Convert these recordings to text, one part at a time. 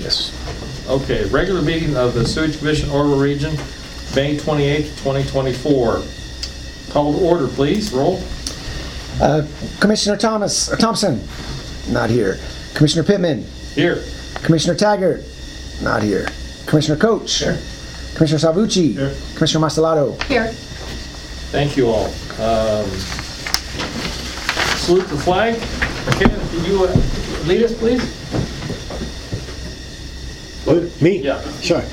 Yes. Okay, regular meeting of the Sewage Commission Ottawa Region, May 28th, 2024. Call to order, please. Roll. Commissioner Thompson, not here. Commissioner Pittman, Here. Commissioner Taggart, not here. Commissioner Coach, Here. Commissioner Salvucci, Here. Commissioner Mastellato. Here. Thank you all. Salute the flag. McKenna, can you lead us, please? Me? Yeah. Sure.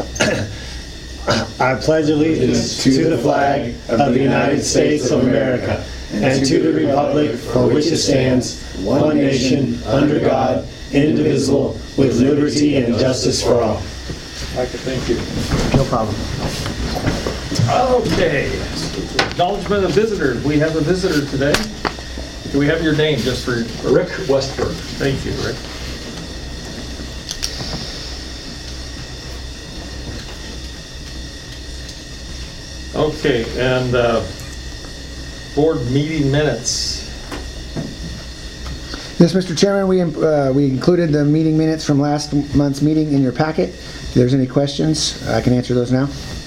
I pledge allegiance to the flag of the United States of America and to the republic for which it stands, one nation, under God, indivisible, with liberty and justice for all. Thank you. No problem. Okay. Acknowledgement of visitors. We have a visitor today. Do we have your name just for... Rick Westberg. Thank you, Rick. Okay, and board meeting minutes. Yes, Mr. Chairman, we included the meeting minutes from last month's meeting in your packet. If there's any questions, I can answer those now.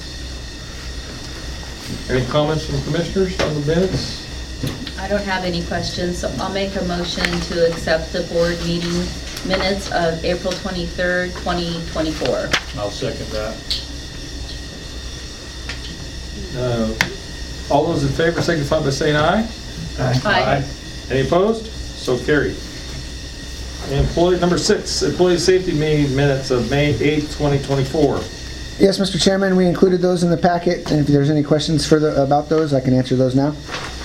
Any comments from commissioners on the minutes? I don't have any questions, so I'll make a motion to accept the board meeting minutes of April 23rd, 2024. I'll second that. All those in favor signify by saying aye. Aye. Any opposed? So carried. Employee number 6, employee safety meeting minutes of May 8th, 2024. Yes, Mr. Chairman, we included those in the packet, and if there's any questions further about those, I can answer those now.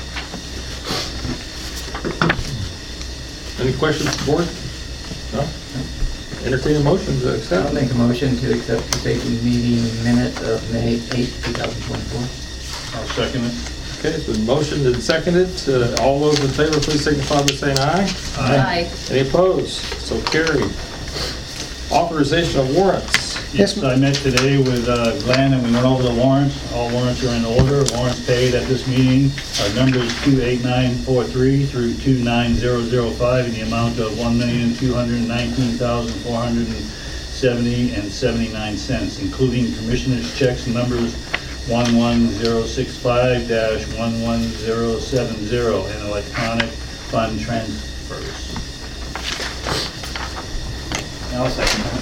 Any questions from the board? No? Entertain a motion to accept. I'll make a motion to accept the safety meeting minutes of May 8th, 2024. I'll second it. Okay, it's been motioned and seconded. All those in favor, please signify by saying aye. Aye. Any opposed? So carried. Authorization of warrants. Yes, Yes, I met today with Glenn and we went over the warrants. All warrants are in order. Warrants paid at this meeting are numbers 28943 through 29005 in the amount of $1,219,470.79, including commissioners' checks numbers 11065-11070 and electronic fund transfers. I'll second that.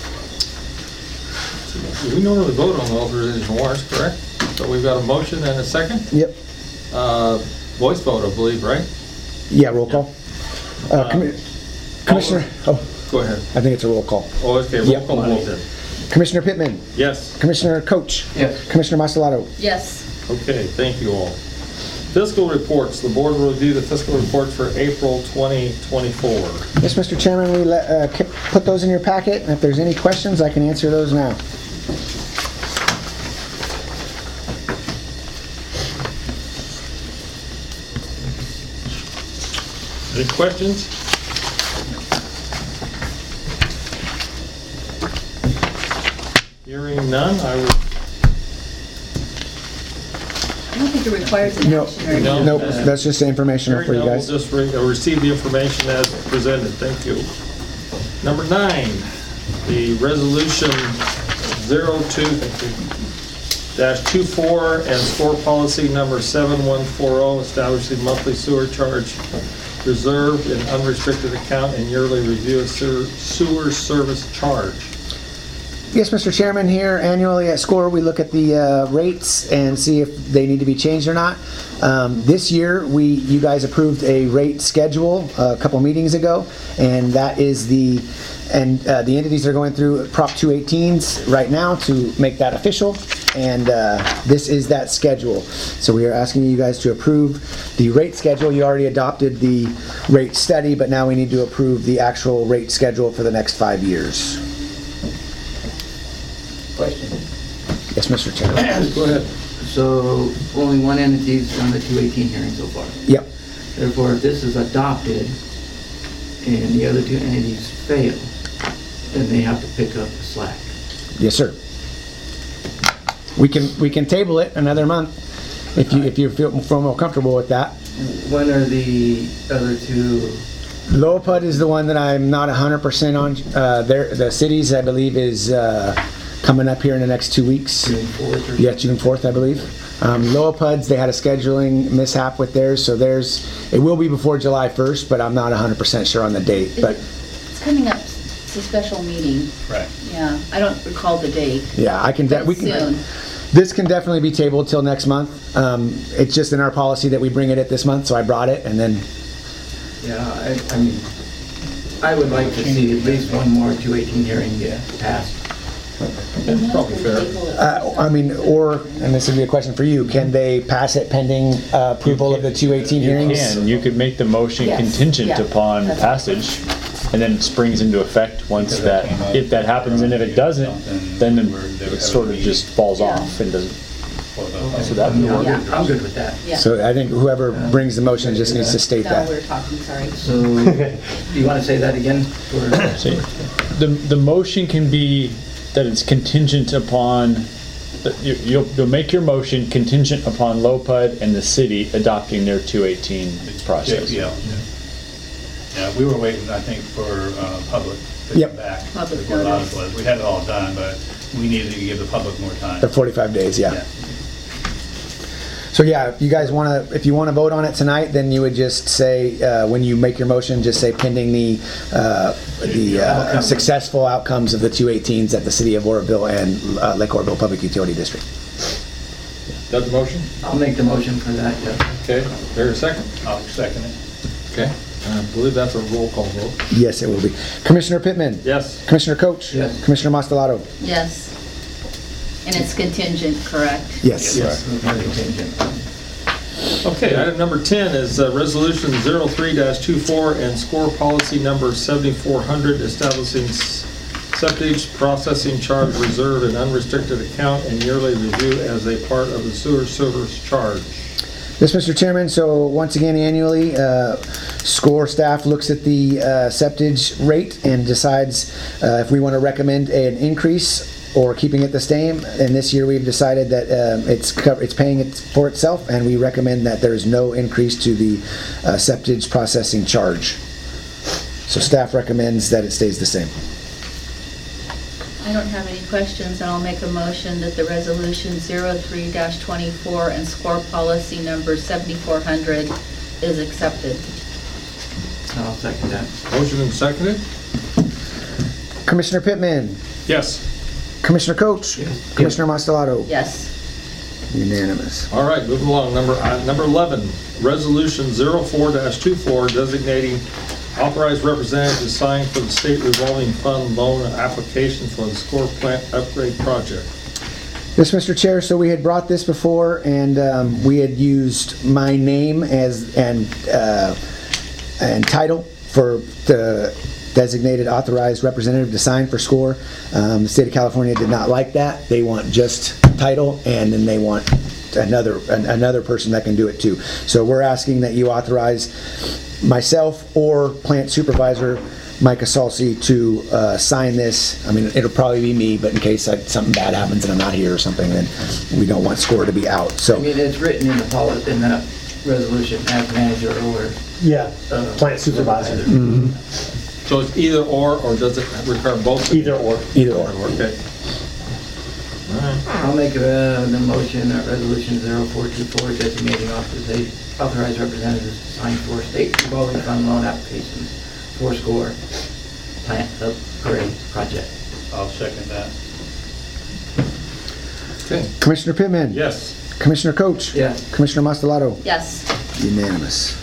We normally vote on the authorization of warrants, correct? So we've got a motion and a second? Yep. Voice vote, I believe, right? Yeah, roll call. Commissioner, Go ahead. I think it's a roll call. Oh, okay, roll Yep. call vote then. Commissioner Pittman, Yes. Commissioner Coach, Yes. Commissioner Mastellato. Yes. Okay, thank you all. Fiscal reports. The board will review the fiscal reports for April 2024. Yes, Mr. Chairman, we put those in your packet, and if there's any questions, I can answer those now. Any questions? Hearing none, I would... I don't think it requires an No. action or No. anything. Nope, that's just informational Hearing for you none, we'll guys. just receive the information as presented. Thank you. Number 9, the resolution 02-24 and score policy number 7140, establishing monthly sewer charge reserve in unrestricted account and yearly review of sewer service charge. Yes, Mr. Chairman, here annually at SCORE, we look at the rates and see if they need to be changed or not. This year, you guys approved a rate schedule a couple meetings ago, and that is the entities are going through Prop 218s right now to make that official, and this is that schedule. So we are asking you guys to approve the rate schedule. You already adopted the rate study, but now we need to approve the actual rate schedule for the next 5 years. Question. Yes, Mr. Chairman. Go ahead. So only one entity's done the 218 hearing so far. Yep. Therefore, if this is adopted and the other two entities fail, then they have to pick up the slack. Yes, sir. We can table it another month if you feel more comfortable with that. When are the other two Lopud is the one that I'm not 100% on. The cities, I believe, is coming up here in the next 2 weeks. June 4th or Yeah, June 4th, I believe. Loapuds, they had a scheduling mishap with theirs, so it will be before July 1st, but I'm not 100% sure on the date. But It's coming up, it's a special meeting. Right. Yeah, I don't recall the date. yeah, I can. But soon. This can definitely be tabled till next month. It's just in our policy that we bring it this month, so I brought it, and then Yeah, I mean, I would like to see at least one more 218 hearing get passed. That's probably fair. and this would be a question for you. Can they pass it pending approval of the 218 hearings? You could make the motion Yes, contingent yeah. upon passage, and then it springs into effect once that, if that happens, and if it doesn't, then it sort of just falls Yeah. off and doesn't, so that would work. Yeah. I'm good with that. Yeah. So I think whoever brings the motion just needs to state No, that. we're talking, sorry. So, do you want to say that again? Or- See, the motion can be that it's contingent upon, that you'll make your motion contingent upon LOPUD and the city adopting their 218 process. Yeah. Yeah, we were waiting, I think, for public to Yep. come back. Public before the notice. audit was. We had it all done, but we needed to give the public more time. The 45 days, yeah. Yeah. So yeah, if you guys want to, if you want to vote on it tonight, then you would just say, when you make your motion, just say pending the successful outcomes of the 218s at the City of Oroville and Lake Oroville Public Utility District. That's the motion? I'll make the motion for that, yeah. Okay, there a second? I'll second it. Okay, I believe that's a roll call vote. Yes, it will be. Commissioner Pittman? Yes. Commissioner Coach? Yes. Commissioner Mastelato? Yes. And it's contingent, correct? Yes. Contingent. Okay, item number 10 is Resolution 03-24 and score policy number 7400 establishing septage processing charge reserve and unrestricted account and yearly review as a part of the sewer service charge. Yes, Mr. Chairman, so once again annually, SCORE staff looks at the septage rate and decides if we want to recommend an increase or keeping it the same. And this year we've decided that it's paying it for itself, and we recommend that there is no increase to the septage processing charge. So staff recommends that it stays the same. I don't have any questions, and I'll make a motion that the resolution 03-24 and score policy number 7400 is accepted. I'll second that. Motion and seconded? Commissioner Pittman, Yes. Commissioner Coach, Yes. Commissioner Mastelato, Yes. unanimous. All right, moving along. Number 11, Resolution 04-24 designating authorized representative to sign for the state revolving fund loan application for the SCORE plant upgrade project. Yes, Mr. Chair, so we had brought this before, and we had used my name as and title for the designated authorized representative to sign for SCORE. The state of California did not like that. They want just title, and then they want another person that can do it too. So we're asking that you authorize myself or plant supervisor Micah Salsi to sign this. I mean, it'll probably be me, but in case something bad happens and I'm not here or something, then we don't want SCORE to be out. I So mean, it's written in the policy, in that resolution as manager or. Yeah, plant supervisor. So it's either or does it require both? Either or. either or. Okay. All right. I'll make the motion, resolution 0424 designating authorized representatives to sign for state revolving fund loan applications for SCORE plant upgrade project. I'll second that. Okay. Commissioner Pittman? Yes. Commissioner Coach? Yes. Commissioner Mastelato? Yes. Unanimous.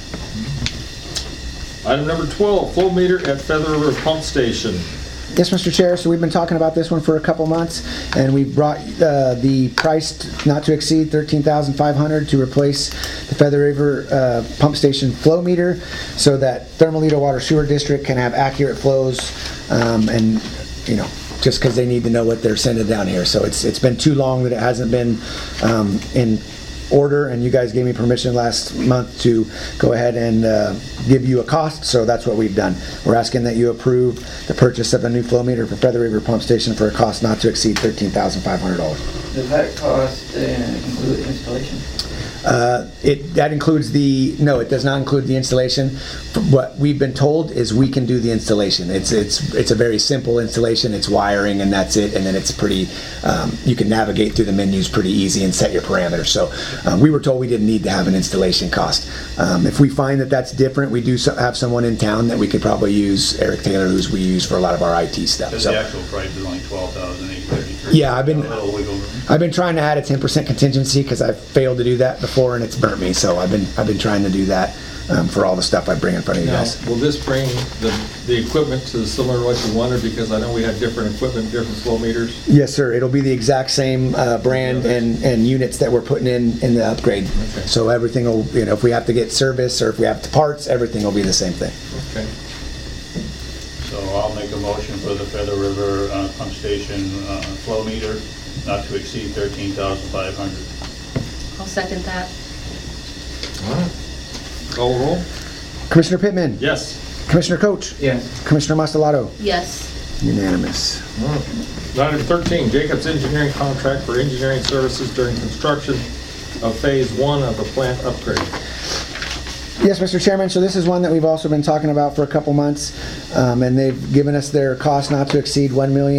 Item number 12, flow meter at Feather River Pump Station. Yes, Mr. Chair, so we've been talking about this one for a couple months, and we brought the price not to exceed $13,500 to replace the Feather River Pump Station flow meter so that Thermalito Water Sewer District can have accurate flows, and, you know, just because they need to know what they're sending down here. So it's been too long that it hasn't been in order, and you guys gave me permission last month to go ahead and give you a cost, so that's what we've done. We're asking that you approve the purchase of a new flow meter for Feather River Pump Station for a cost not to exceed $13,500. Does that cost include installation? That includes no, it does not include the installation. What we've been told is we can do the installation. It's a very simple installation. It's wiring and that's it. And then it's pretty, you can navigate through the menus pretty easy and set your parameters. So we were told we didn't need to have an installation cost. If we find that that's different, we do have someone in town that we could probably use, Eric Taylor, who we use for a lot of our IT stuff. Because So the actual price is only $12,833. yeah, I've been A little wiggle room. trying to add a 10% contingency because I've failed to do that before and it's burnt me. So I've been trying to do that for all the stuff I bring in front of you Now, guys. will this bring the equipment to similar to what you wanted? Because I know we had different equipment, different flow meters. Yes, sir. It'll be the exact same brand and units that we're putting in the upgrade. Okay. So everything will, if we have to get service or if we have to parts, everything will be the same thing. Okay. So I'll make a motion for the Feather River pump station flow meter not to exceed $13,500. I'll second that. All right. Call the roll? Commissioner Pittman. Yes. Commissioner Coach. Yes. Commissioner Mastelato. Yes. Unanimous. All right. Item 13, Jacobs Engineering contract for engineering services during construction of Phase 1 of the plant upgrade. Yes, Mr. Chairman, so this is one that we've also been talking about for a couple months, and they've given us their cost not to exceed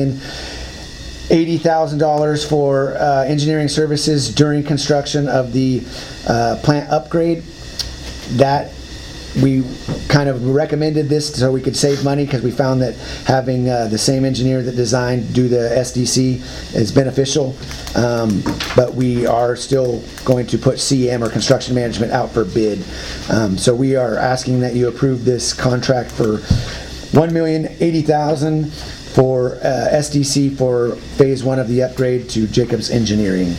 $1,080,000 for engineering services during construction of the plant upgrade. That we kind of recommended this so we could save money because we found that having the same engineer that designed do the SDC is beneficial, but we are still going to put CM or construction management out for bid. So we are asking that you approve this contract for $1,080,000 for SDC for Phase 1 of the upgrade to Jacobs Engineering.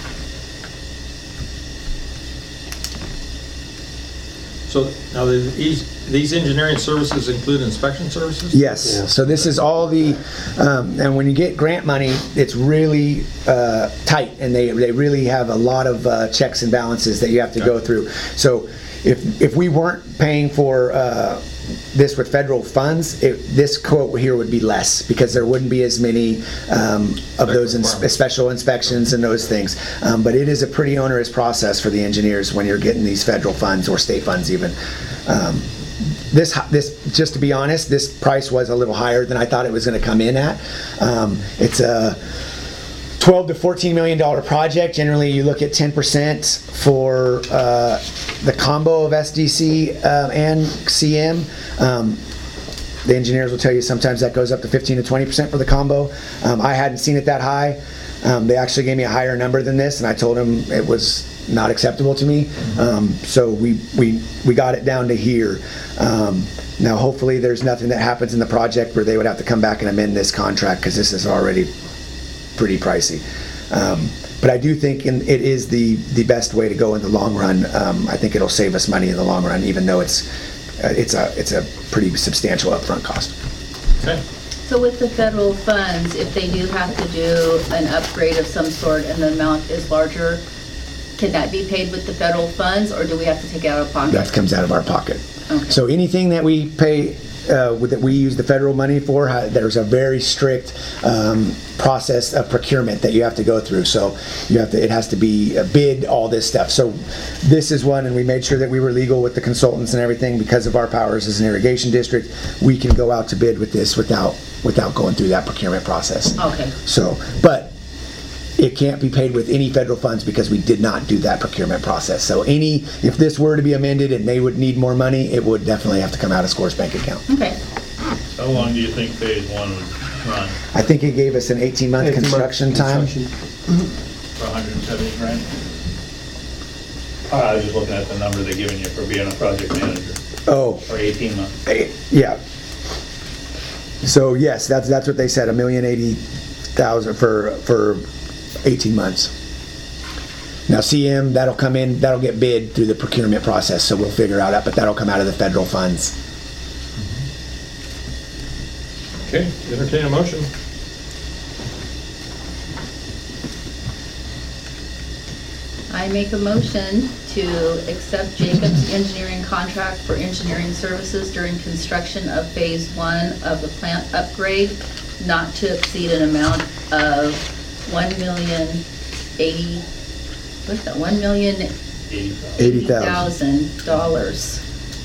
So now these engineering services include inspection services? Yes, so this is all the, and when you get grant money, it's really tight, and they really have a lot of checks and balances that you have to go through. So if we weren't paying for this with federal funds, this quote here would be less because there wouldn't be as many of those special inspections and those things. But it is a pretty onerous process for the engineers when you're getting these federal funds or state funds even. This, just to be honest, this price was a little higher than I thought it was going to come in at. It's a $12 to $14 million project. Generally, you look at 10% for the combo of SDC and CM. The engineers will tell you sometimes that goes up to 15 to 20% for the combo. I hadn't seen it that high. They actually gave me a higher number than this, and I told them it was not acceptable to me. So we got it down to here. Now, hopefully, there's nothing that happens in the project where they would have to come back and amend this contract because this is already pretty pricey. But I do think it is the best way to go in the long run. I think it'll save us money in the long run, even though it's a pretty substantial upfront cost. Okay. So with the federal funds, if they do have to do an upgrade of some sort and the amount is larger, can that be paid with the federal funds, or do we have to take it out of pocket? That comes out of our pocket. Okay. So anything that we pay, that we use the federal money for, there's a very strict process of procurement that you have to go through. So it has to be a bid, all this stuff. So this is one, and we made sure that we were legal with the consultants and everything because of our powers as an irrigation district. We can go out to bid with this without going through that procurement process. Okay. So, but it can't be paid with any federal funds because we did not do that procurement process. So if this were to be amended and they would need more money, it would definitely have to come out of SCOR's bank account. Okay. How long do you think Phase 1 would run? I think it gave us an 18-month construction time. For $170,000? I was just looking at the number they're giving you for being a project manager, Oh, or 18 months. yeah. So yes, that's what they said, $1,080,000 for 18 months. Now CM, that'll come in, that'll get bid through the procurement process, so we'll figure out that, but that'll come out of the federal funds. Okay, entertain a motion. I make a motion to accept Jacobs Engineering contract for engineering services during construction of Phase 1 of the plant upgrade, not to exceed an amount of $1,080,000. $80,000. $80,000.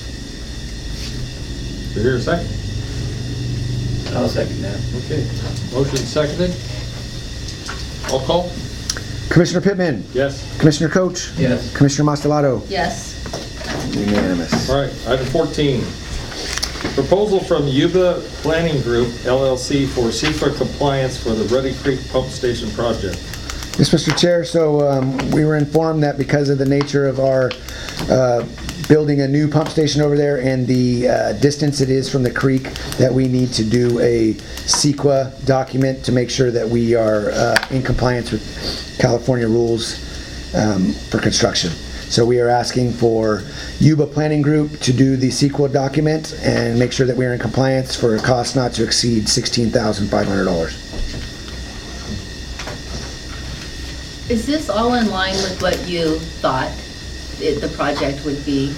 Do you hear a second? I'll second that. Okay. Motion seconded. Roll call? Commissioner Pittman, Yes. Commissioner Coach, Yes. Commissioner Mastelado, Yes. unanimous. All right, item 14. Proposal from Yuba Planning Group LLC for CEQA compliance for the Ruddy Creek Pump Station project. Yes, Mr. Chair, so we were informed that because of the nature of our building a new pump station over there and the distance it is from the creek, that we need to do a CEQA document to make sure that we are in compliance with California rules for construction. So we are asking for Yuba Planning Group to do the CEQA document and make sure that we are in compliance for a cost not to exceed $16,500. Is this all in line with what you thought the project would be?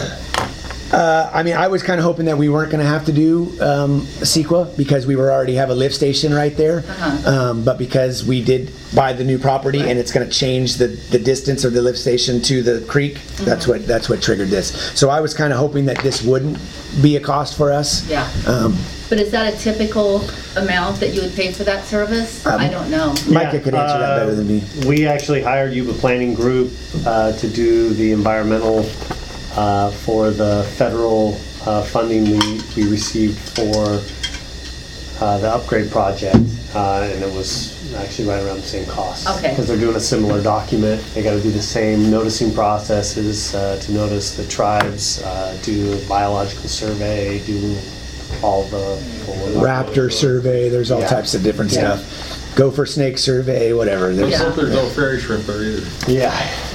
I mean, I was kind of hoping that we weren't going to have to do CEQA because we already have a lift station right there. But because we did buy the new property and it's going to change the distance of the lift station to the creek, that's what triggered this. So I was kind of hoping that this wouldn't be a cost for us. Yeah. But is that a typical amount that you would pay for that service? I don't know. Micah could answer that better than me. We actually hired Yuba Planning Group to do the environmental for the federal funding we received for the upgrade project, and it was actually right around the same cost. Okay. Because they're doing a similar document. They got to do the same noticing processes to notice the tribes, do a biological survey, do all the Raptor survey, there's all Yeah. types of different Yeah. stuff. Gopher snake survey, whatever. There's, Yeah. Hope there's no fairy shrimp there either. Yeah.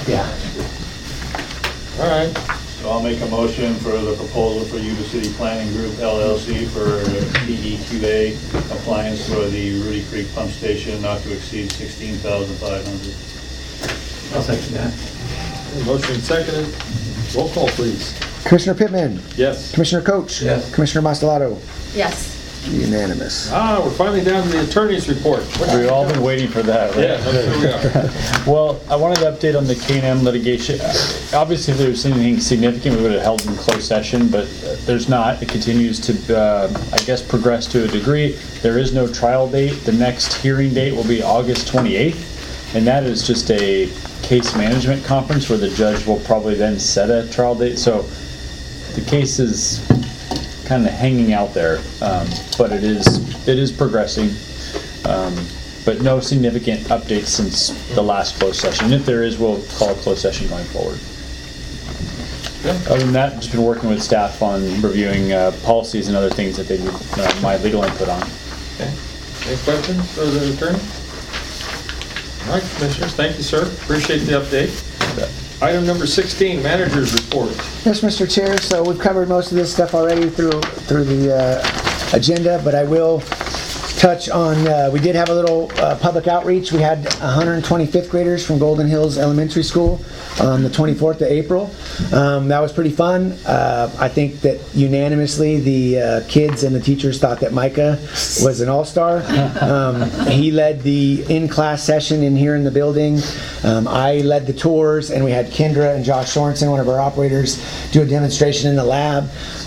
All right. So I'll make a motion for the proposal for Yuba City Planning Group LLC for DEQA compliance for the Rudy Creek Pump Station not to exceed $16,500. I'll second that. Motion seconded. Roll call, please. Commissioner Pittman, Yes. Commissioner Coach, Yes. Commissioner Mastelado, Yes. unanimous. We're finally down to the attorney's report. We've all been waiting for that, right? Yeah, that's where we are. Well, I wanted to update on the K&M litigation. Obviously, if there was anything significant, we would have held in closed session, but there's not. It continues to, I guess, progress to a degree. There is no trial date. The next hearing date will be August 28th, and that is just a case management conference where the judge will probably then set a trial date. So the case is kind of hanging out there, but it is progressing. But no significant updates since the last closed session. If there is, we'll call a closed session going forward. Other than that, just been working with staff on reviewing policies and other things that they need my legal input on. Okay. Any questions for the attorney? All right, commissioners, thank you, sir. Appreciate the update. Item number 16, manager's report. Yes, Mr. Chair, so we've covered most of this stuff already through the agenda, but I will touch on, we did have a little public outreach. We had 120 fifth graders from Golden Hills Elementary School on the 24th of April. That was pretty fun. I think that unanimously the kids and the teachers thought that Micah was an all-star. He led the in-class session in here in the building. I led the tours, and we had Kendra and Josh Sorensen, one of our operators, do a demonstration in the lab.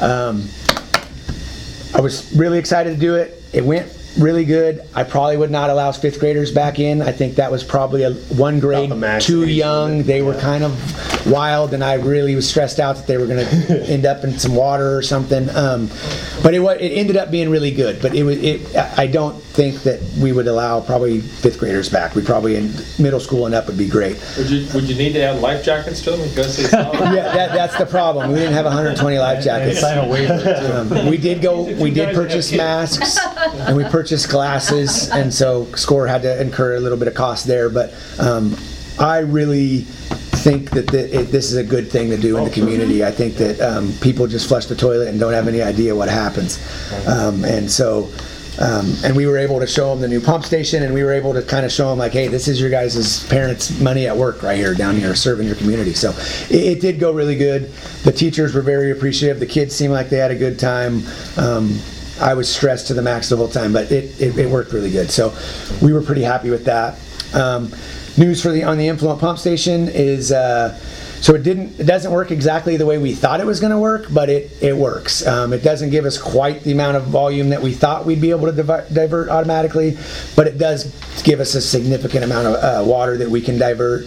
I was really excited to do it. It went really good. I probably would not allow fifth graders back in. I think that was probably one grade About the max too age young. limit. They were kind of wild, and I really was stressed out that they were going to end up in some water or something. But it ended up being really good. But I don't think that we would allow probably fifth graders back. We probably in middle school and up would be great. Would you need to add life jackets to them in case they saw them? Yeah, that's the problem. We didn't have 120 life jackets. Sign a waiver. We did purchase masks, and we purchased glasses, and so SCORE had to incur a little bit of cost there. But I really think that this is a good thing to do in the community. I think that people just flush the toilet and don't have any idea what happens. And we were able to show them the new pump station, and we were able to kind of show them like, hey, this is your guys' parents' money at work right here, down here, serving your community. So it did go really good. The teachers were very appreciative. The kids seemed like they had a good time. I was stressed to the max the whole time, but it worked really good. So we were pretty happy with that. News on the influent pump station is So it doesn't work exactly the way we thought it was going to work, but it works. It doesn't give us quite the amount of volume that we thought we'd be able to divert automatically, but it does give us a significant amount of water that we can divert.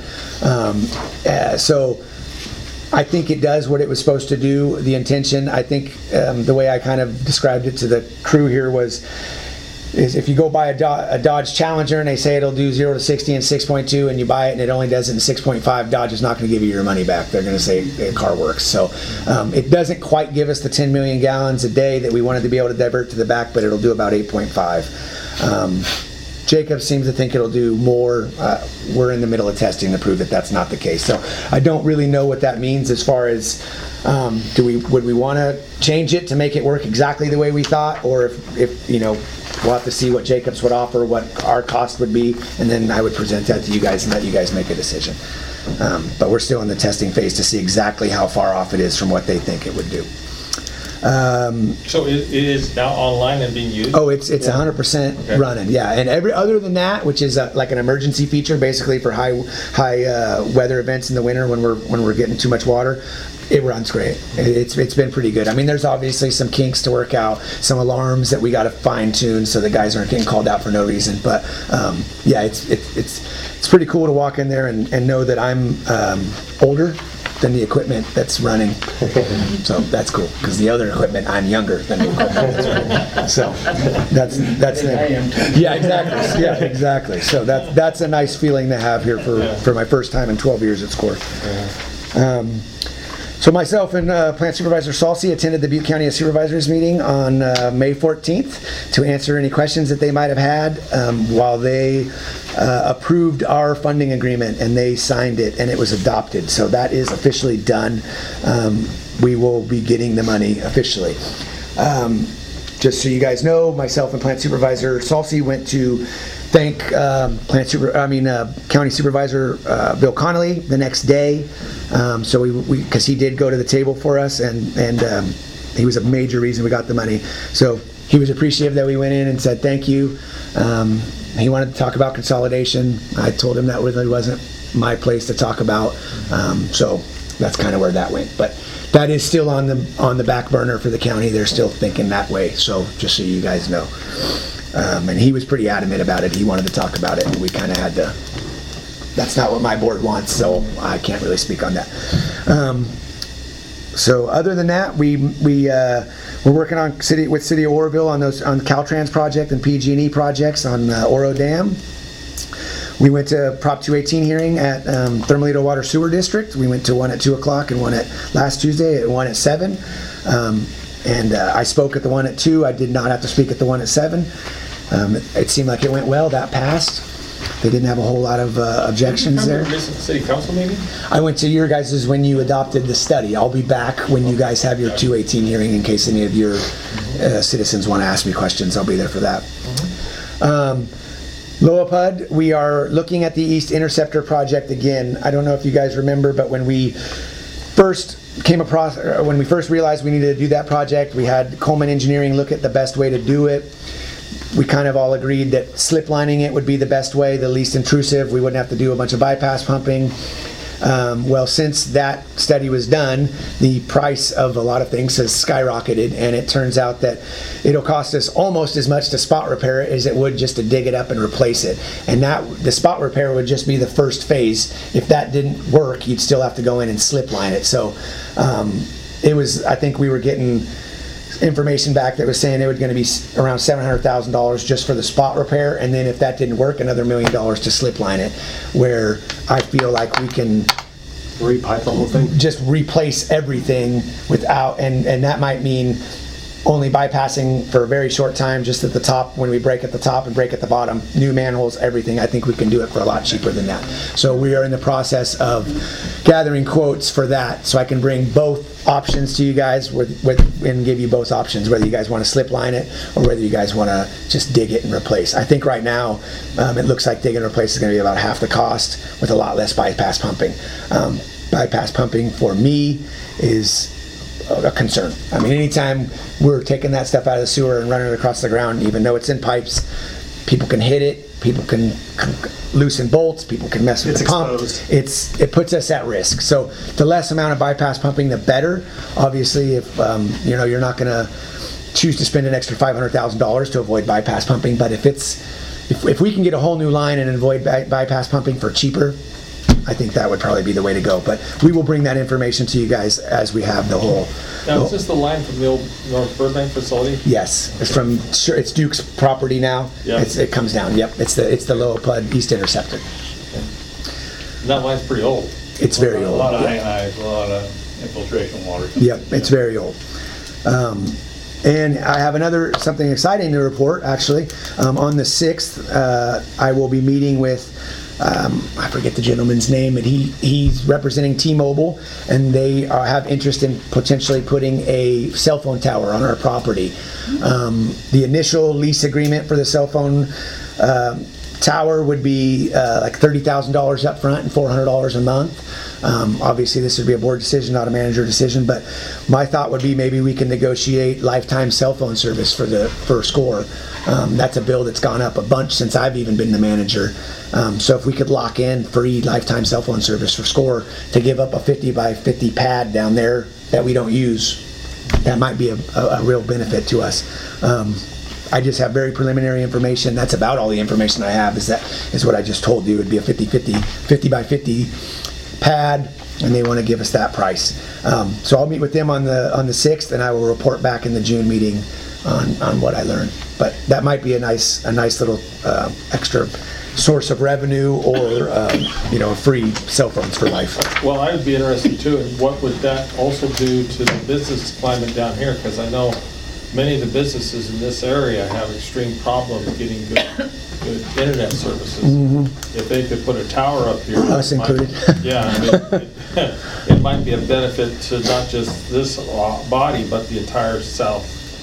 So I think it does what it was supposed to do. The intention, I think, the way I kind of described it to the crew here is if you go buy a Dodge Challenger and they say it'll do 0 to 60 in 6.2 and you buy it and it only does it in 6.5, Dodge is not going to give you your money back. They're going to say the car works. So it doesn't quite give us the 10 million gallons a day that we wanted to be able to divert to the back, but it'll do about 8.5. Jacob seems to think it'll do more. We're in the middle of testing to prove that that's not the case. So I don't really know what that means as far as would we want to change it to make it work exactly the way we thought, or if we'll have to see what Jacobs would offer, what our cost would be, and then I would present that to you guys and let you guys make a decision. But we're still in the testing phase to see exactly how far off it is from what they think it would do. So it is now online and being used? Oh, it's 100% running, yeah. And other than that, which is like an emergency feature, basically for high weather events in the winter when we're getting too much water, it runs great. It's been pretty good. I mean, there's obviously some kinks to work out, some alarms that we got to fine tune so the guys aren't getting called out for no reason. But yeah, it's pretty cool to walk in there and know that I'm older than the equipment that's running. So that's cool, because the other equipment, I'm younger than the equipment that's running. So that's yeah, exactly. Yeah, exactly. So that's a nice feeling to have here for my first time in 12 years at SCORE. So myself and Plant Supervisor Salsi attended the Butte County Supervisors meeting on May 14th to answer any questions that they might have had while they approved our funding agreement, and they signed it and it was adopted. So that is officially done. We will be getting the money officially. Just so you guys know, myself and Plant Supervisor Salsi went to thank County Supervisor Bill Connolly the next day. So we because he did go to the table for us, and he was a major reason we got the money. So he was appreciative that we went in and said thank you. He wanted to talk about consolidation. I told him that really wasn't my place to talk about. So that's kind of where that went. But that is still on the back burner for the county. They're still thinking that way. So just so you guys know. And he was pretty adamant about it. He wanted to talk about it, and we kind of had to. That's not what my board wants, so I can't really speak on that. So other than that, we're working on with City of Oroville on the Caltrans project and PG&E projects on Oro Dam. We went to Prop 218 hearing at Thermalito Water Sewer District. We went to one at 2 o'clock and one at last Tuesday and one at 7. And I spoke at the one at 2. I did not have to speak at the one at 7. It seemed like it went well. That passed. They didn't have a whole lot of objections there. Did you come to the city council meeting? I went to your guys' when you adopted the study. I'll be back when you guys have your 218 hearing in case any of your citizens want to ask me questions. I'll be there for that. LOAPUD, we are looking at the East Interceptor project again. I don't know if you guys remember, but when we first realized we needed to do that project, we had Coleman Engineering look at the best way to do it. We kind of all agreed that slip lining it would be the best way, the least intrusive. We wouldn't have to do a bunch of bypass pumping. Well, since that study was done, the price of a lot of things has skyrocketed, and it turns out that it'll cost us almost as much to spot repair it as it would just to dig it up and replace it. And the spot repair would just be the first phase. If that didn't work, you'd still have to go in and slip line it. So I think we were getting information back that was saying it was going to be around $700,000 just for the spot repair, and then if that didn't work, another $1 million to slip line it, where I feel like we can Repipe the whole thing? Just replace everything without, and that might mean only bypassing for a very short time, just at the top, when we break at the top and break at the bottom, new manholes, everything. I think we can do it for a lot cheaper than that. So we are in the process of gathering quotes for that, so I can bring both options to you guys and give you both options, whether you guys want to slip line it or whether you guys want to just dig it and replace. I think right now it looks like dig and replace is going to be about half the cost with a lot less bypass pumping. Bypass pumping for me is a concern. I mean, anytime we're taking that stuff out of the sewer and running it across the ground, even though it's in pipes People can hit it, people can loosen bolts, people can mess with It's the pump. exposed. It puts us at risk. So the less amount of bypass pumping, the better. Obviously, if you're not going to choose to spend an extra $500,000 to avoid bypass pumping, but if we can get a whole new line and avoid bypass pumping for cheaper, I think that would probably be the way to go. But we will bring that information to you guys as we have the whole. Now, is this the line from the old North Burbank facility? Yes, it's Duke's property now. Yeah. It comes down. Yep, it's the Lopud East Interceptor. And that line's pretty old. It's very A old. lot of Yep. iodized, a lot of infiltration water. Yep, it's very old. And I have something exciting to report, actually. On the 6th, I will be meeting with, I forget the gentleman's name, and he's representing T-Mobile, and they have interest in potentially putting a cell phone tower on our property. The initial lease agreement for the cell phone tower would be like $30,000 up front and $400 a month. Obviously, this would be a board decision, not a manager decision, but my thought would be maybe we can negotiate lifetime cell phone service for SCORE. That's a bill that's gone up a bunch since I've even been the manager. So if we could lock in free lifetime cell phone service for SCORE to give up a 50 by 50 pad down there that we don't use, that might be a real benefit to us. I just have very preliminary information. That's about all the information I have is what I just told you. It would be a 50 by 50 pad, and they want to give us that price. So I'll meet with them on the 6th, and I will report back in the June meeting on what I learned. But that might be a nice little extra source of revenue, or free cell phones for life. Well, I would be interested too, in what would that also do to the business climate down here? Because I know many of the businesses in this area have extreme problems getting good internet services. If they could put a tower up here. Us included. Yeah, I mean, it might be a benefit to not just this body, but the entire South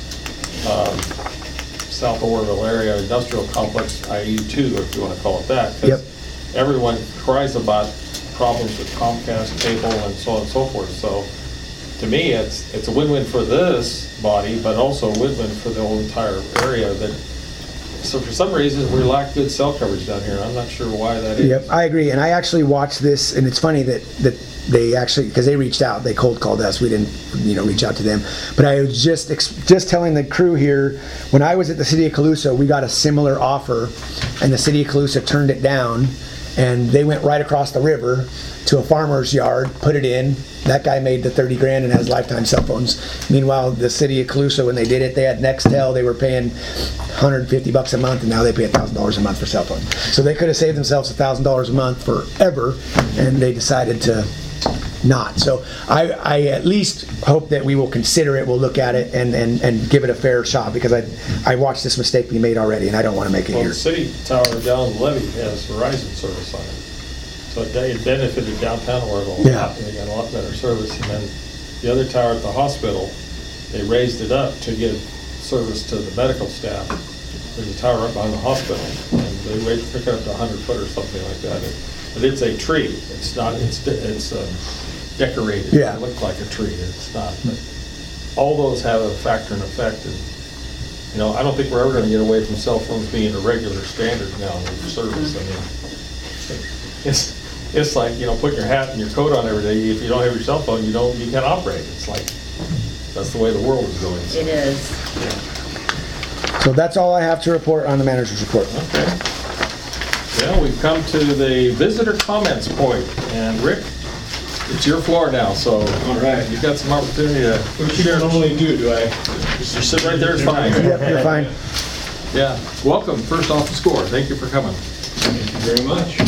Oroville area industrial complex, IE2, if you want to call it that. 'Cause Yep. everyone cries about problems with Comcast cable and so on and so forth. So to me, it's a win-win for this body, but also a win-win for the whole entire area. So for some reason, we lack good cell coverage down here. I'm not sure why that is. Yep, I agree. And I actually watched this, and it's funny that they actually, because they reached out, they cold called us. We didn't, reach out to them. But I was just telling the crew here, when I was at the City of Colusa, we got a similar offer, and the City of Colusa turned it down, and they went right across the river to a farmer's yard, put it in. That guy made the 30 grand and has lifetime cell phones. Meanwhile, the City of Colusa, when they did it, they had Nextel. They were paying $150 a month, and now they pay $1,000 a month for cell phones. So they could have saved themselves $1,000 a month forever, and they decided to not. So I at least hope that we will consider it. We'll look at it and give it a fair shot, because I watched this mistake be made already, and I don't want to make it Well, here. the city tower down the levee has Verizon service on it. So it benefited downtown Oroville a Yeah. lot, and they got a lot better service. And then the other tower at the hospital, they raised it up to give service to the medical staff. There's a tower up behind the hospital, and they pick it up to 100 foot or something like that. But it's a tree. It's not. It's decorated. Yeah. It looks like a tree. It's not. But all those have a factor and effect. And I don't think we're ever going to get away from cell phones being a regular standard now in service. I mean, it's like, put your hat and your coat on every day. If you don't have your cell phone, you can't operate. It's like, that's the way the world is going. So. It is. So that's all I have to report on the manager's report. Okay. Well, we've come to the visitor comments point, and Rick, it's your floor now, so. All right. You've got some opportunity to What do you normally do I? Just sit right there, it's fine. Yep, you're fine. Yeah, welcome, first off the SCORE, thank you for coming. Thank you very much.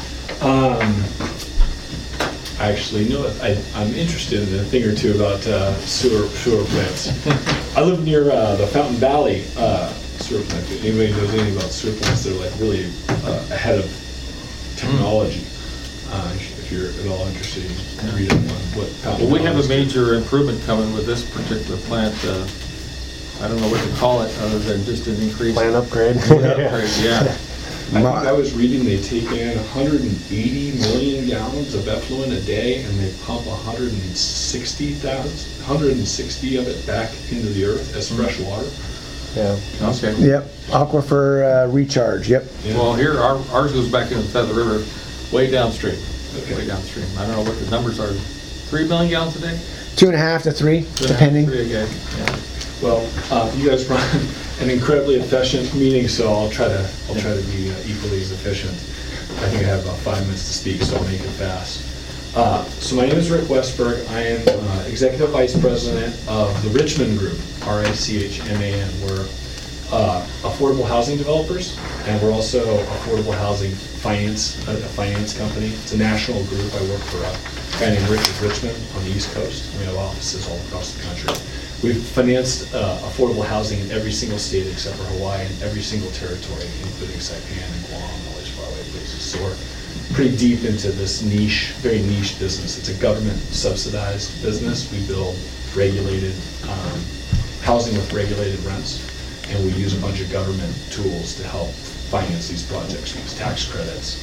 Actually, no, I'm interested in a thing or two about sewer plants. I live near the Fountain Valley sewer plant. If anybody knows anything about sewer plants, they're like really ahead of technology. If you're at all interested, you can read up on what Fountain Well, we Valley have a is. major improvement coming with this particular plant. I don't know what to call it, other than just an increase. Plan upgrade. Yeah. I think I was reading they take in 180 million gallons of effluent a day, and they pump 160 of it back into the earth as fresh water. Yeah. Okay. Yep, aquifer recharge, yep. Well, here, ours goes back into the Feather River, way downstream. Okay. Way downstream. I don't know what the numbers are. 3 million gallons a day? 2.5 to 3, depending. 3 a day. Yeah. Well, you guys run an incredibly efficient meeting, so I'll try to be equally as efficient. I think I have about 5 minutes to speak, so I'll make it fast. So my name is Rick Westberg. I am Executive Vice President of the Richman Group, RICHMAN. We're affordable housing developers, and we're also affordable housing finance, a finance company. It's a national group. I work for a guy named Richard Richman on the East Coast. We have offices all across the country. We've financed affordable housing in every single state except for Hawaii and every single territory, including Saipan and Guam and all these faraway places. So we're pretty deep into this niche, very niche business. It's a government subsidized business. We build regulated housing with regulated rents, and we use a bunch of government tools to help finance these projects. We use tax credits,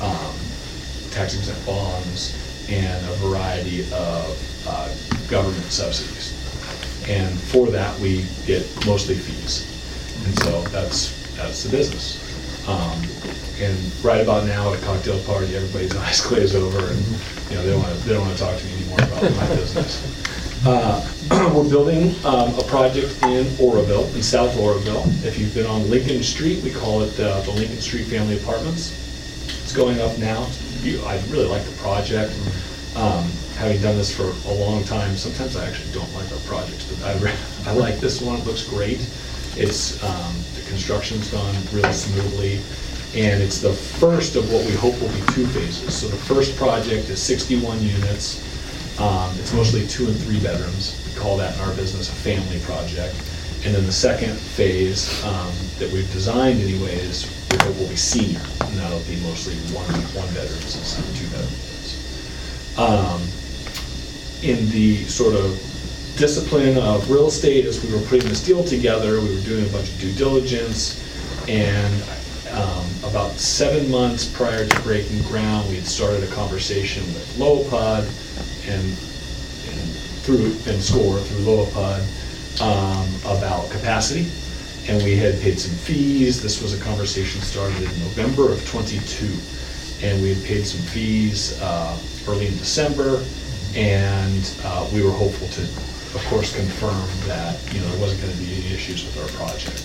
tax exempt bonds, and a variety of government subsidies. And for that, we get mostly fees. And so that's the business. And right about now at a cocktail party, everybody's eyes glaze over, and they don't want to talk to me anymore about my business. We're building a project in Oroville, in South Oroville. If you've been on Lincoln Street, we call it the Lincoln Street Family Apartments. It's going up now. I really like the project. Having done this for a long time, sometimes I actually don't like our projects, but I like this one. It looks great. It's the construction's gone really smoothly, and it's the first of what we hope will be 2 phases. So the first project is 61 units. It's mostly 2 and 3 bedrooms. We call that in our business a family project. And then the second phase that we've designed anyways, we hope will be senior, and that'll be mostly one bedrooms and some 2 bedroom units. In the sort of discipline of real estate, as we were putting this deal together, we were doing a bunch of due diligence, and about 7 months prior to breaking ground, we had started a conversation with Lowopod and SCORE through Lowopod about capacity, and we had paid some fees. This was a conversation started in November of '22, and we had paid some fees early in December, and we were hopeful to, of course, confirm that there wasn't going to be any issues with our project.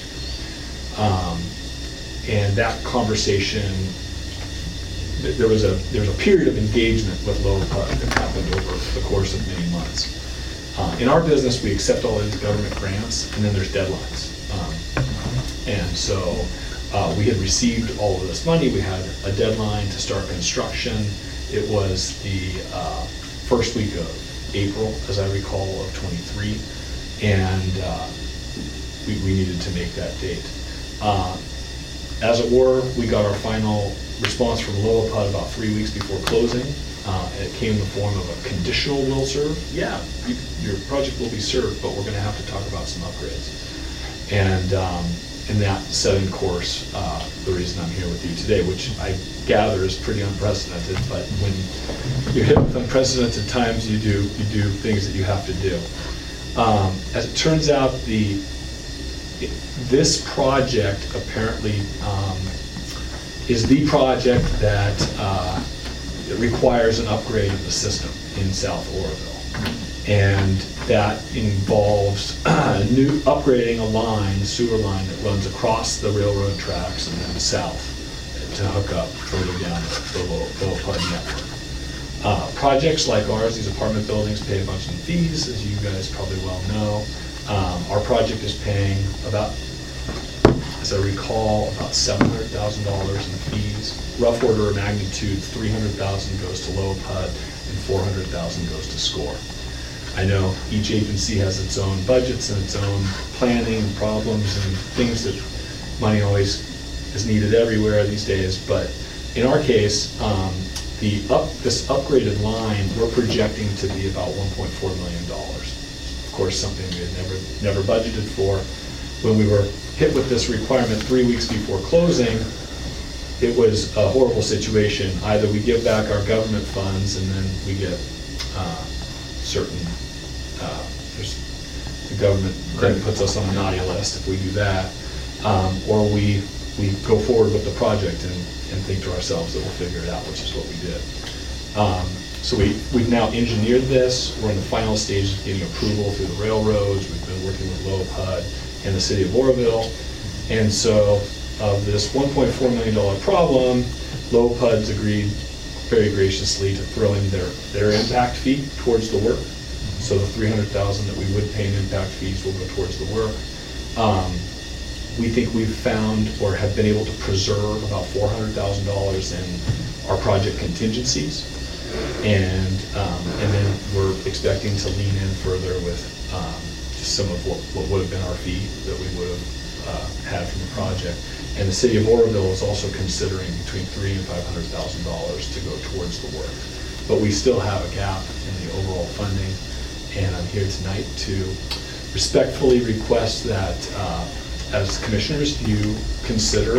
And that conversation, there was a period of engagement with Lowopod that happened over the course of many months. In our business, we accept all these government grants, and then there's deadlines. And so we had received all of this money. We had a deadline to start construction. It was the first week of April, as I recall, of '23, and we needed to make that date. As it were, we got our final response from Lowopod about 3 weeks before closing. It came in the form of a conditional will serve. Yeah, your project will be served, but we're going to have to talk about some upgrades. And that set in course the reason I'm here with you today, which I gather is pretty unprecedented. But when you're hit with unprecedented times, you do things that you have to do. As it turns out, this project apparently is the project that requires an upgrade of the system in South Oroville. And that involves upgrading a line, a sewer line that runs across the railroad tracks and then south to hook up further down the Lowopod network. Projects like ours, these apartment buildings, pay a bunch of fees, as you guys probably well know. Our project is paying about, as I recall, about $700,000 in fees. Rough order of magnitude, $300,000 goes to Lowopod and $400,000 goes to SCORE. I know each agency has its own budgets and its own planning and problems and things that money always is needed everywhere these days, but in our case, this upgraded line, we're projecting to be about $1.4 million. Of course, something we had never budgeted for. When we were hit with this requirement 3 weeks before closing, it was a horrible situation. Either we give back our government funds and then we get certain, the government then puts us on a naughty list if we do that. Or we go forward with the project and think to ourselves that we'll figure it out, which is what we did. So we've now engineered this. We're in the final stages of getting approval through the railroads. We've been working with LOPUD and the city of Oroville. And so of this $1.4 million problem, LOPUD's agreed very graciously to throw in their impact fee towards the work. So the $300,000 that we would pay in impact fees will go towards the work. We think we've found or have been able to preserve about $400,000 in our project contingencies. And then we're expecting to lean in further with just some of what would have been our fee that we would have had from the project. And the city of Oroville is also considering between $300,000 and $500,000 to go towards the work. But we still have a gap in the overall funding, and I'm here tonight to respectfully request that as commissioners, you consider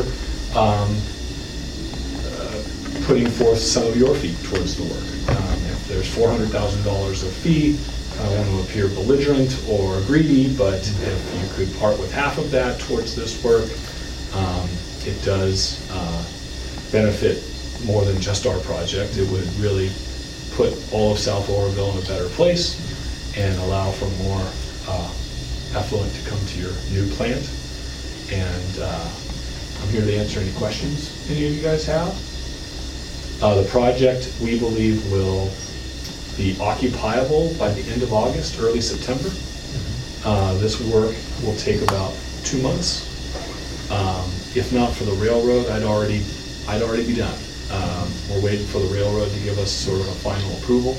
putting forth some of your fee towards the work. If there's $400,000 of fee, I don't want to appear belligerent or greedy, but if you could part with half of that towards this work, it does benefit more than just our project. It would really put all of South Oroville in a better place and allow for more effluent to come to your new plant. And I'm here to answer any questions any of you guys have. The project, we believe, will be occupiable by the end of August, early September. This work will take about 2 months. If not for the railroad, I'd already be done. We're waiting for the railroad to give us sort of a final approval.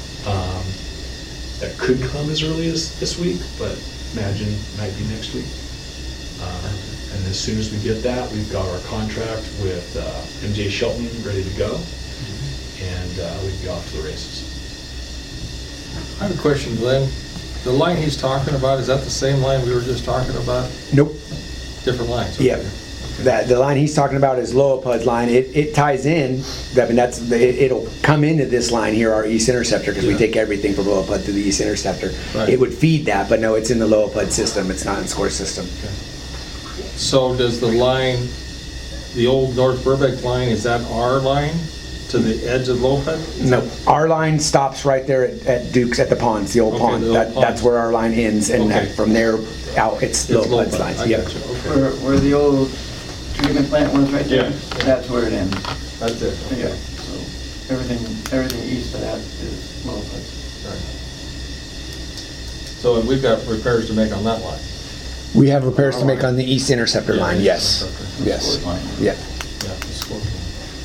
That could come as early as this week, but imagine it might be next week. And as soon as we get that, we've got our contract with MJ Shelton ready to go, and we'd be off to the races. I have a question, Glenn. The line he's talking about, is that the same line we were just talking about? Nope. Different lines? Okay. Yeah. That the line he's talking about is LOPUD's line. It ties in. I mean, it'll come into this line here, our East Interceptor, because we take everything from LOPUD through the East Interceptor. Right. It would feed that, but no, it's in the LOPUD system. It's not in SCORE system. So does the line, the old North Burbank line, is that our line to the edge of LOPUD? No, our line stops right there at Duke's at the ponds, the old pond. the old pond. That's where our line ends, and Okay. from there out, it's LOPUD's lines. I Yep. got you. Okay. Where the old treatment plant was right there? Yeah. That's where it ends. That's it. Yeah, so everything east of that is LOPUD. So we've got repairs to make on that line? We have repairs to make on the East Interceptor line. Yes. Interceptor. Yes. Line. Yeah. Yeah, the score line.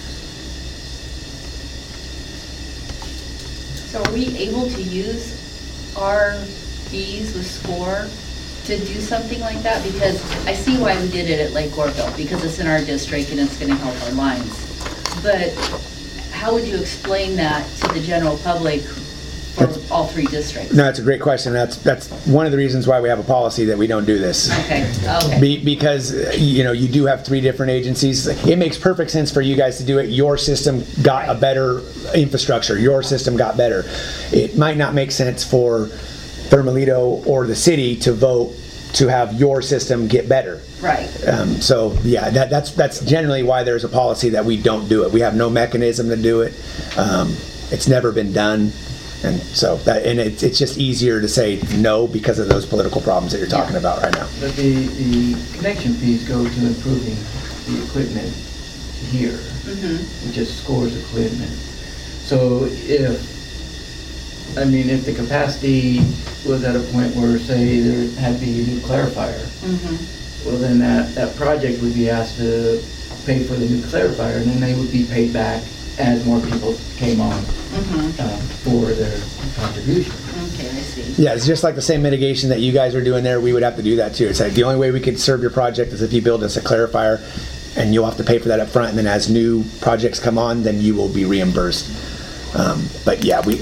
So are we able to use our fees with SCORE to do something like that? Because I see why we did it at Lake Oroville, because it's in our district and it's gonna help our lines. But how would you explain that to the general public for all three districts? No, that's a great question. That's one of the reasons why we have a policy that we don't do this. Okay, okay. Because you do have 3 different agencies. It makes perfect sense for you guys to do it. Your system got a better infrastructure. Your system got better. It might not make sense for Thermalito or the city to vote to have your system get better. Right. So yeah, that's generally why there's a policy that we don't do it. We have no mechanism to do it. It's never been done. And so it's just easier to say no because of those political problems that you're talking about right now. But the connection fees go to improving the equipment here, which is SCORE's equipment. So if the capacity was at a point where, say, there had to be a new clarifier, well then that project would be asked to pay for the new clarifier, and then they would be paid back as more people came on for their contribution. Okay, I see. Yeah, it's just like the same mitigation that you guys are doing there. We would have to do that too. It's like the only way we could serve your project is if you build us a clarifier, and you'll have to pay for that up front. And then as new projects come on, then you will be reimbursed. But yeah,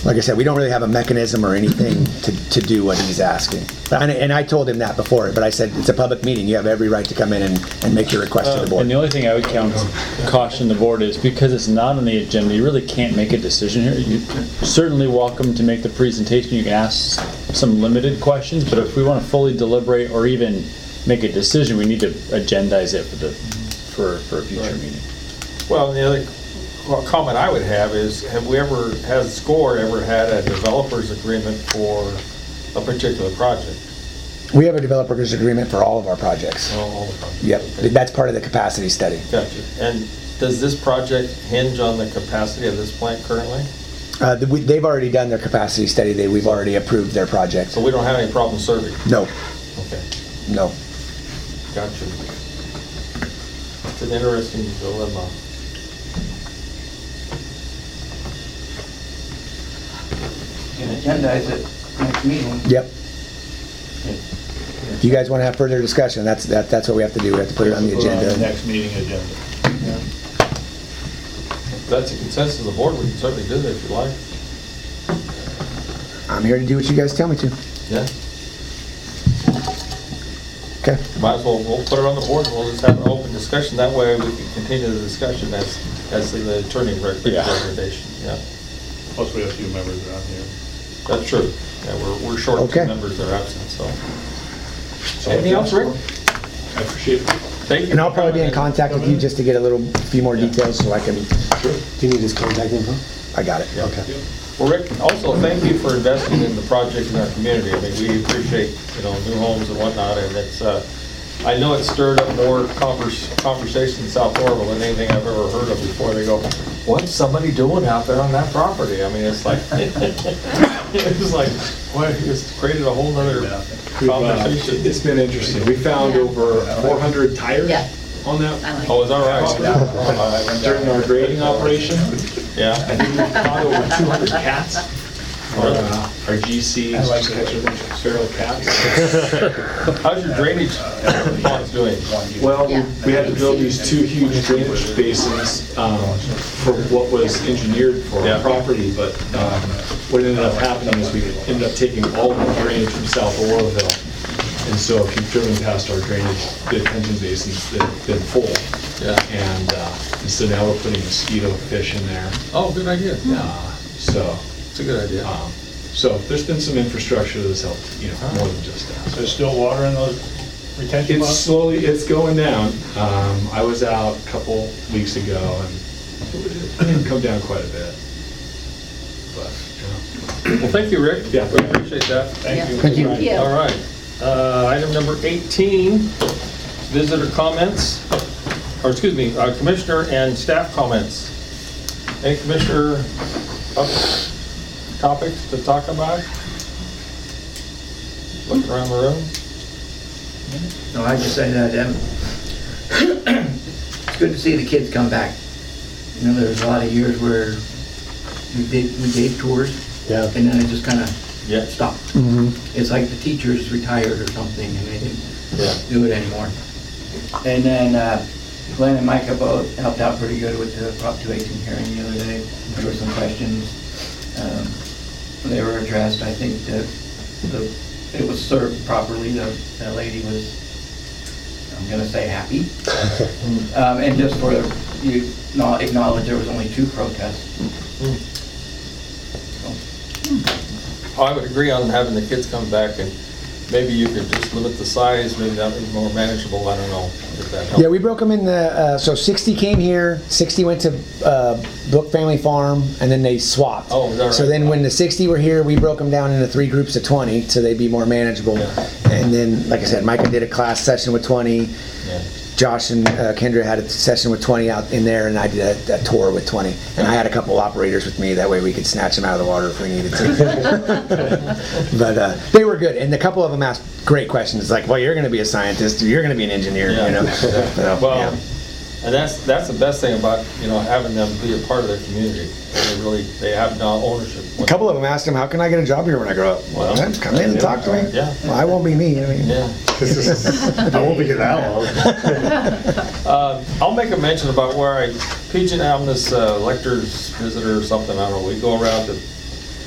like I said, we don't really have a mechanism or anything to do what he's asking. And I told him that before, but I said, it's a public meeting, you have every right to come in and make your request to the board. And the only thing I would caution the board is because it's not on the agenda, you really can't make a decision here. You're certainly welcome to make the presentation. You can ask some limited questions, but if we want to fully deliberate or even make a decision, we need to agendize it for a future meeting. Well, the other comment I would have is, has SCORE ever had a developer's agreement for a particular project? We have a developer's agreement for all of our projects. All the projects? Yep, Okay. that's part of the capacity study. Gotcha. And does this project hinge on the capacity of this plant currently? They've already done their capacity study. We've already approved their project. So we don't have any problem serving? No, Okay, no. gotcha. It's an interesting dilemma. You can agendize it next meeting. Yep. If you guys want to have further discussion, that's what we have to do. We have to put it on the Put it agenda. Next meeting agenda. If that's a consensus of the board, we can certainly do that if you like. I'm here to do what you guys tell me to. Yeah. Okay. Might as well, we'll put it on the board and we'll just have an open discussion. That way we can continue the discussion as the attorney recommendation. Yeah, Plus, we have a few members around here. that's true. Yeah, we're short Okay. 2 members that are absent, so. Anything else, Rick? I appreciate it. Thank you. And I'll probably be in contact with you just to get a few more details so I can, Sure. Do you need his contact info? I got it. Yeah. Okay. Well, Rick, also thank you for investing in the project in our community. I mean, we appreciate, new homes and whatnot, and it's, I know it stirred up more conversation in South Oroville than anything I've ever heard of before. They go, what's somebody doing out there on that property? I mean, it's like, it's like, boy, it's created a whole nother conversation. It's been interesting. We found over 400 tires Yeah. on that. I like Oh, is that right? During our grading operation, Yeah. I think we caught over 200 cats. Our GC feral cats. How's your drainage ponds doing? Well, Yeah. we had to build these 2 huge drainage basins for what was engineered for Yeah. our property, but what ended up happening is we ended up taking all of the drainage from South Oroville. And so if you've driven past our drainage detention basins, they've been full. Yeah. And so now we're putting mosquito fish in there. Oh, good idea. So It's a good idea. So there's been some infrastructure that's helped, more than just that. There's still water in those retention It's ponds? it's going down. I was out a couple weeks ago and it didn't come down quite a bit. But, Well, thank you, Rick. Yeah. We appreciate that. Thank you. Thank you. Thank you. All right. Item number 18, visitor comments, or excuse me, commissioner and staff comments. Any commissioner topics to talk about? Looking around the room. No, I just say that, it's good to see the kids come back. There's a lot of years where we gave tours, Yeah. and then it just kind of Yeah. stopped. Mm-hmm. It's like the teachers retired or something, and they didn't Yeah. do it anymore. And then Glenn and Micah both helped out pretty good with the Prop 218 hearing the other day. There were some questions. They were addressed. I think that it was served properly. The lady was, I'm going to say, happy. And just for you acknowledge there was only 2 protests. I would agree on having the kids come back, and maybe you could just limit the size, maybe that would be more manageable. I don't know if that helps. Yeah, we broke them in so 60 came here, 60 went to Brook Family Farm, and then they swapped. Oh, is that right? So then when the 60 were here, we broke them down into 3 groups of 20, so they'd be more manageable. Yeah. And then, like I said, Micah did a class session with 20. Yeah. Josh and Kendra had a session with 20 out in there, and I did a tour with 20. And I had a couple operators with me, that way we could snatch them out of the water if we needed to. But they were good, and a couple of them asked great questions, like, well, you're going to be a scientist, or you're going to be an engineer, Yeah. So, Well, yeah. and that's the best thing about, having them be a part of their community. They have no ownership. A couple of them asked him, how can I get a job here when I grow up? Well, Well, come in and talk to me. Yeah. Well, I won't be me. I mean, Yeah. I won't be here that long. I'll make a mention about where PJ and I'm this electors visitor or something, I don't know, we go around to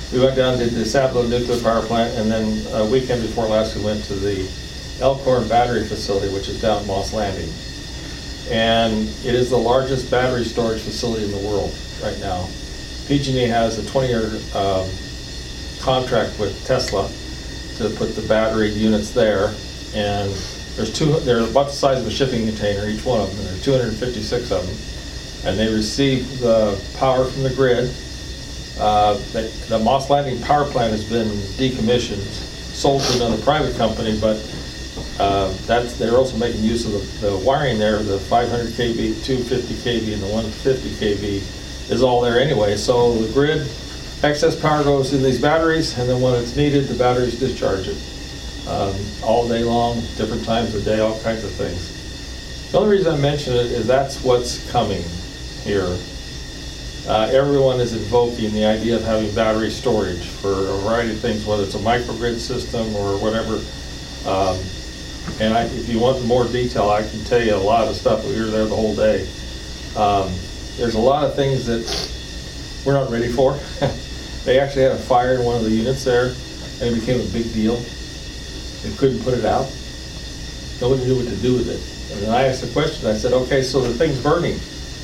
We went down to the Sablo Nuclear Power Plant, and then a weekend before last, we went to the Elkhorn Battery Facility, which is down Moss Landing. And it is the largest battery storage facility in the world right now. PG&E has a 20-year contract with Tesla to put the battery units there, and they're about the size of a shipping container, each one of them, and there are 256 of them, and they receive the power from the grid. The Moss Landing power plant has been decommissioned, sold to another private company, but they're also making use of the wiring there. The 500 kV, 250 kV, and the 150 kV is all there anyway. So the grid, excess power goes in these batteries, and then when it's needed, the batteries discharge it. All day long, different times of day, all kinds of things. The only reason I mention it is that's what's coming here. Everyone is invoking the idea of having battery storage for a variety of things, whether it's a microgrid system or whatever. And if you want more detail, I can tell you a lot of stuff. We were there the whole day. There's a lot of things that we're not ready for. They actually had a fire in one of the units there, and it became a big deal. They couldn't put it out. Nobody knew what to do with it. And then I asked the question, I said, okay, so the thing's burning.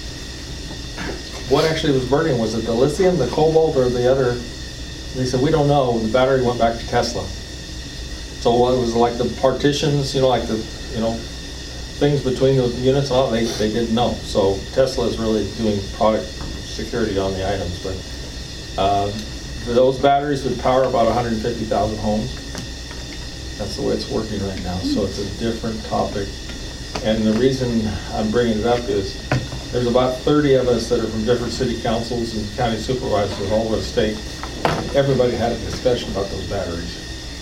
What actually was burning? Was it the lithium, the cobalt, or the other? They said, we don't know. The battery went back to Tesla. So it was like the partitions, like the, things between the units and all, they didn't know. So Tesla is really doing product security on the items. But those batteries would power about 150,000 homes. That's the way it's working right now. So it's a different topic. And the reason I'm bringing it up is there's about 30 of us that are from different city councils and county supervisors all over the state. Everybody had a discussion about those batteries.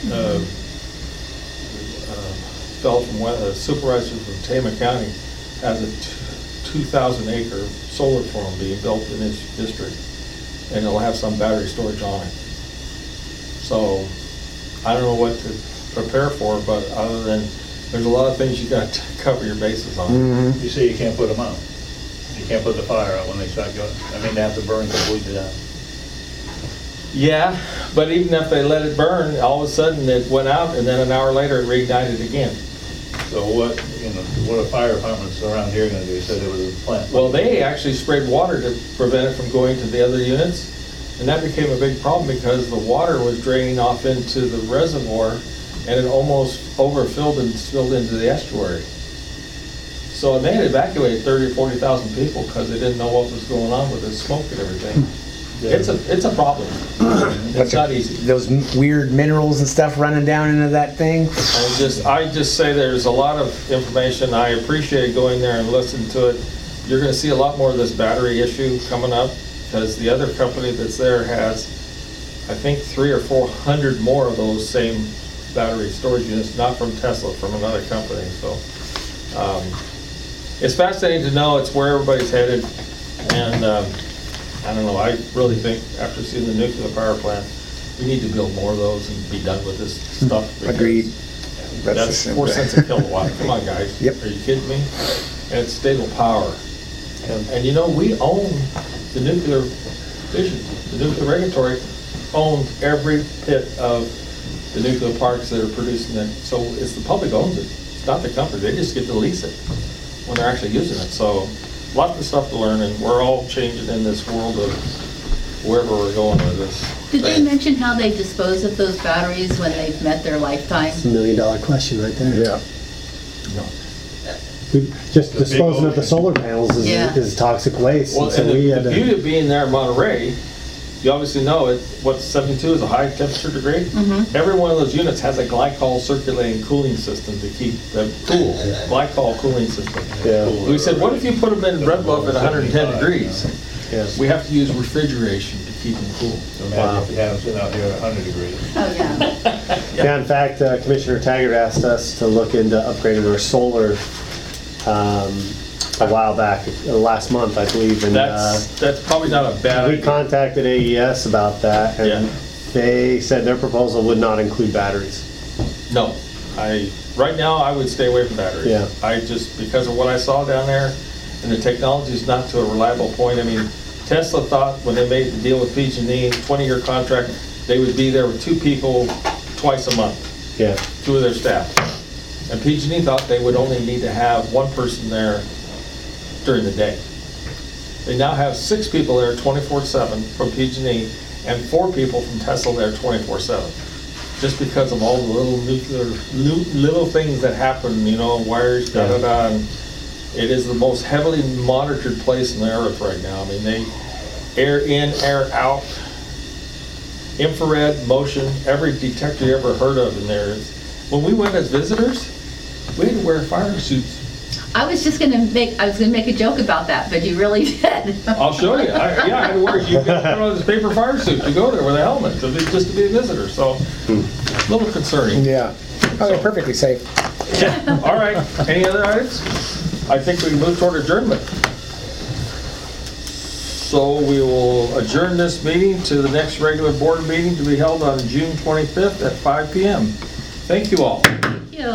Fellow from supervisor from Tama County has a 2,000-acre solar farm being built in his district, and it'll have some battery storage on it. So I don't know what to prepare for, but other than there's a lot of things you got to cover your bases on. You say you can't put them out. You can't put the fire out when they start going. They have to burn completely down. Yeah, but even if they let it burn, all of a sudden it went out, and then an hour later it reignited again. So what are fire departments around here going to do? You said there was a plant. Well, they actually sprayed water to prevent it from going to the other units, and that became a big problem because the water was draining off into the reservoir, and it almost overfilled and spilled into the estuary. So they had evacuated 30 or 40,000 people because they didn't know what was going on with the smoke and everything. Yeah. It's a problem. It's not easy. Those weird minerals and stuff running down into that thing. I just say there's a lot of information. I appreciate going there and listening to it. You're going to see a lot more of this battery issue coming up because the other company that's there has, I think, 300 or 400 more of those same battery storage units, not from Tesla, from another company. So it's fascinating to know it's where everybody's headed, and I don't know, I really think after seeing the nuclear power plant, we need to build more of those and be done with this stuff. Agreed. That's 4 cents a kilowatt. Come on, guys. Yep. Are you kidding me? And it's stable power. And we own the nuclear division. The nuclear regulatory owns every bit of the nuclear parks that are producing it. So it's the public owns it. It's not the company. They just get to lease it when they're actually using it. So lots of stuff to learn, and we're all changing in this world of wherever we're going with this. Did they mention how they dispose of those batteries when they've met their lifetime? It's $1 million question right there. Yeah. No. Just disposing of the solar panels is toxic waste. Well, so and we the had to- beauty of being there in Monterey, you obviously know what 72 is a high temperature degree. Mm-hmm. Every one of those units has a glycol circulating cooling system to keep them cool. Glycol cooling system. Yeah. We said, what if you put them in Red Bluff at 110 degrees? Yeah. We have to use refrigeration to keep them cool. So imagine if we had them sitting out here at 100 degrees. Oh, yeah. Yeah, in fact, Commissioner Taggart asked us to look into upgrading our solar a while back, last month, I believe. And That's probably not a bad we idea. contacted AES about that, and they said their proposal would not include batteries. No, right now I would stay away from batteries. Yeah. Because of what I saw down there, and the technology is not to a reliable point. I mean, Tesla thought when they made the deal with PG&E, 20-year contract, they would be there with 2 people twice a month, Yeah. 2 of their staff. And PG&E thought they would only need to have 1 person there during the day. They now have 6 people there 24/7 from PG&E and 4 people from Tesla there 24/7. Just because of all the little little things that happen, you know, wires, da-da-da. And it is the most heavily monitored place on the earth right now. I mean, they air in, air out, infrared, motion, every detector you ever heard of in there. When we went as visitors, we had to wear fire suits. I was gonna make a joke about that, but you really did. I'll show you. I had to wear, you put on this paper fire suit to go there with a helmet, just to be a visitor, so, a little concerning. Yeah. Oh, they're perfectly safe. All right, any other items? I think we move toward adjournment. So we will adjourn this meeting to the next regular board meeting to be held on June 25th at 5 p.m. Thank you all.